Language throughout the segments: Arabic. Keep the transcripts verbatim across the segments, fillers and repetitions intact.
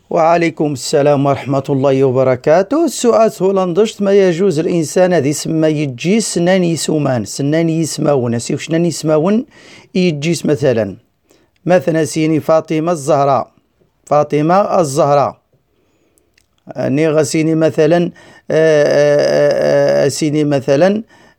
وعليكم السلام ورحمة الله وبركاته. السؤال هولندشت ما يجوز الإنسان هذه سما يجيس سنان يسومان سنان يسماون سيو شنان يسماون يجيس مثلا مثلا سيني فاطمة الزهراء فاطمة الزهراء ني غسيني مثلا سيني مثلا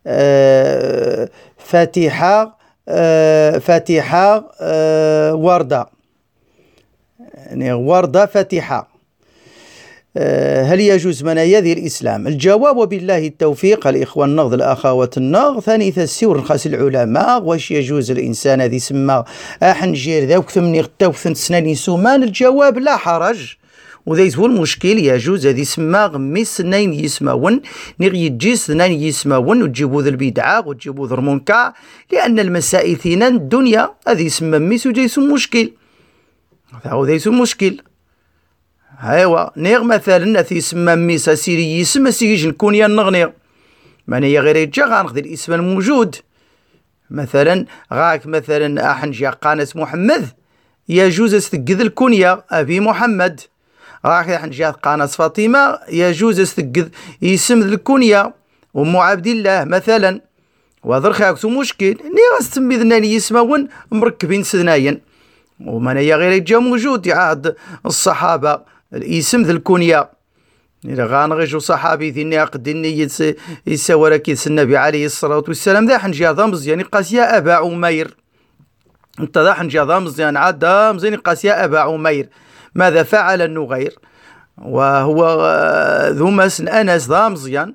فاتحة فاتحة وردة يعني وردة فاتحة. هل يجوز منايا ذي الإسلام؟ الجواب وبالله التوفيق. الإخوة النغض الأخوات النغض ثاني تسيور نخاس العلماء واش يجوز الإنسان هذه سما أحنجير ذا وكثمني غتاوثن سناني سومان. الجواب لا حرج وذا هو المشكل. يجوز هذه سما غميس سنين يسماون نغي يجيس سنين يسماون وتجيبوا ذا البدعة وتجيبوا ذا المنكر لأن المسائل ثينان الدنيا هذه سما ميس وجايس مشكل هذا يسو مشكل. ايوا نيغ مثلا في سما ميسا سيري يسمى سيجي نكون يا نغني ماني غير يجا غنخذ الاسم الموجود مثلا غاك مثلا احنجي قانس محمد يجوز استقذ الكونيا ابي محمد. راك احنجي قانس فاطمه يجوز استقذ اسم الكونيا ام عبد الله مثلا. وهذا خاكسو مشكل ني غاستمي ذناني يسماون مركبين سناين ومن هي غير يجا موجود عاد الصحابة الاسم ذا الكونيا إذا غانغيجو صحابي ذيني قدني يساورا كيس النبي عليه الصلاة والسلام ذا حنجي هذا مزيان قاس يا أبا عمير انت ذا حنجي هذا مزيان عاد مزيان قاس يا أبا عمير ماذا فعل النغير وهو ذو مسن أنس ذا مزيان.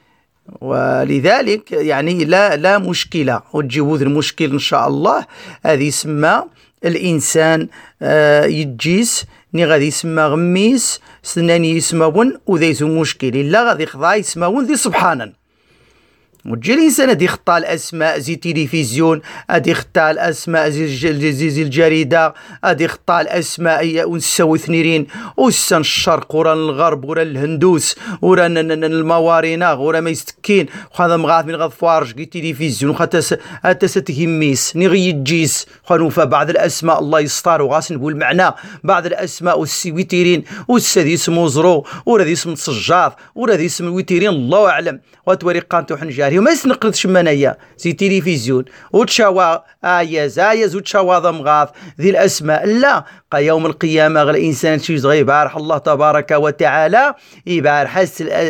ولذلك يعني لا لا مشكلة وتجيبوا ذا المشكل إن شاء الله. هذه اسمها الإنسان آه يجيس ني غادي يسمى غميس سناني يسماون وذيسو مشكل إلا غادي يخضع يسماون ذي سبحانا. وتجي الإنسان هادي يخطى الأسماء زي تلفزيون هادي يخطى الأسماء زي, زي, زي الجريدة هادي يخطى الأسماء ونساوي ثنيرين وسان الشرق ورا الغرب ورا الهندوس ورا الموارينا ورا ما يستكين وهذا مغاث من غاث فارج كي تلفزيون وخاتا هاتا ستهميس ني غي يجيس خانوفا بعض الأسماء الله يستار وغاس نقول معناه بعض الأسماء والسويتيرين والسادي اسمه زرو ورا ذي اسم سجاط ورا ذي اسم الويتيرين الله أعلم وتوري قانتو حنجاري وما يسنقرد شمانيا زي تلفزيون وتشاوا آياز آياز وتشاوا ضمغاث ذي الأسماء لا قا يوم القيامة غير الإنسان شي صغير بارح الله تبارك وتعالى يبارح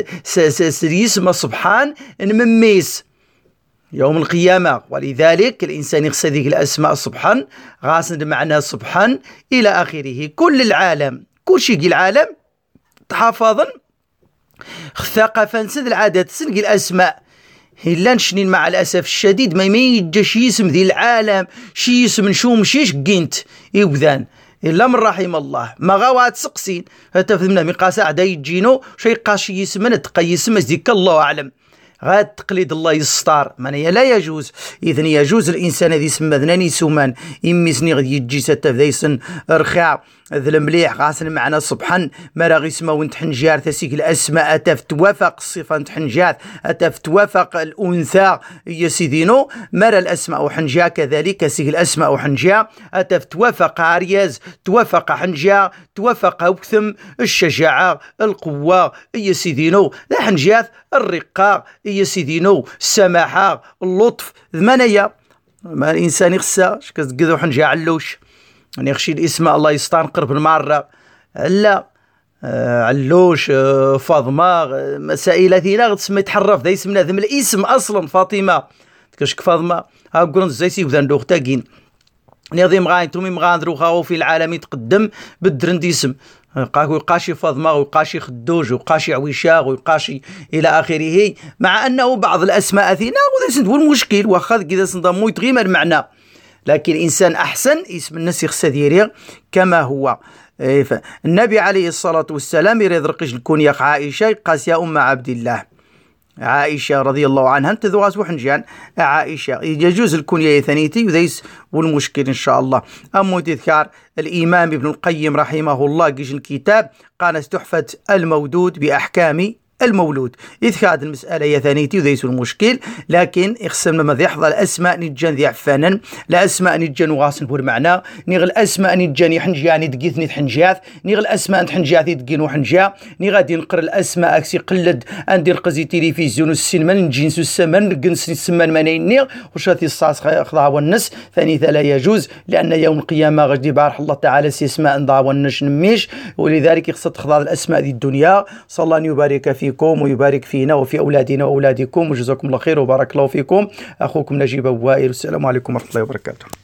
اسم سبحان نمميس يوم القيامة. ولذلك الإنسان يخص ذيك الأسماء سبحان غاسن معنى سبحان إلى آخره. كل العالم كل شيء العالم تحافظا الثقافة نسد العادات سنقي الأسماء إلا نشنين مع الأسف الشديد ما يجيش اسم ذي العالم شي اسم نشو مشيش قينت يوذان إلا من رحم الله ما غاوات سقسين هتفهمنا من قاسا عدا يجينو شي قاشي يسمن تقيس مزديك الله أعلم غاد تقليد الله يستار من هي لا يجوز. إذن يجوز الإنسان هذي يسمى ذناني سومان يميسني غادي يجي ستفديسن رخاع ذا المليح غاسن معنا سبحان ما راغي يسمى وانت حنجار تسيك الأسماء أتف توافق الصفة انت حنجار أتف توافق الأنثى يا سيدينو مرى الأسماء وحنجا كذلك سيك الأسماء وحنجا أتف توافق عرياز توافق حنجا توافق وكثم الشجاعة القوة يا سيدينو لا حنجات الرقاق يا سيدينو السماحة اللطف ذمانية ما الإنسان يخسى شكذو حنجا علوش يعني يخشي الاسم الله يستنقر بالمرة لا آه علوش آه فاطمة آه مسائل ثينا غتسمى يتحرف ذا يسمنا ذم الاسم أصلا فاطمة كشك فاطمة ها قرن زي سيبذان دوغ تاقين نظيم غاين تومي مغاندرو خاو في العالم يتقدم بالدرند اسم ويقاشي فاطمة ويقاشي خدوج ويقاشي عويشاغ ويقاشي إلى آخره مع أنه بعض الأسماء ثينا وذا سندو المشكل واخذ كذا سنضمو يتغيم المعنى. لكن إنسان أحسن اسم الناس يخسديري كما هو. النبي عليه الصلاة والسلام يريد رقش الكونيا عائشة قاس يا أم عبد الله عائشة رضي الله عنها انت ذو غاسو حنجان عائشة يجوز الكونيا ثانيتي وذيس والمشكل إن شاء الله. أمو تذكار الإمام ابن القيم رحمه الله قيش الكتاب قال تحفة المودود بأحكام المولود. إذ هذه المسألة هي ثانيتي وليس المشكل، لكن يخصنا ما يحظى الأسماء نجان ذي عفانا، لا أسماء نجان وغاسن بور معنا، نيغ الأسماء نجان يحنجاني دقيثني تحنجاث، نيغ الأسماء تحنجاثي دقين وحنجا، نيغ غادي نقر الأسماء أكسي قلد أندير قزي تلفزيون والسينما نجنس السمن نقنس السمان منينيغ وشاتي الصاص خضع والنس ثاني لا يجوز، لأن يوم القيامة غادي بارح الله تعالى سي اسماء نضع والنش نميش، ولذلك يقصد تخضع الأسماء ذي الدنيا. صلى الله أن يبارك فيكم ويبارك فينا وفي أولادنا وأولادكم، وجزاكم الله خير وبارك الله فيكم. أخوكم نجيب وائل، والسلام عليكم ورحمة الله وبركاته.